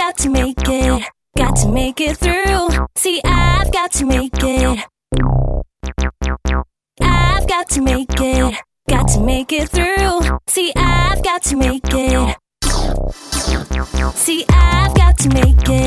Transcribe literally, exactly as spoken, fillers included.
got to make it, got to make it through. See, I've got to make it, I've got to make it, got to make it through. See, I've got to make it, see, I've got to make it.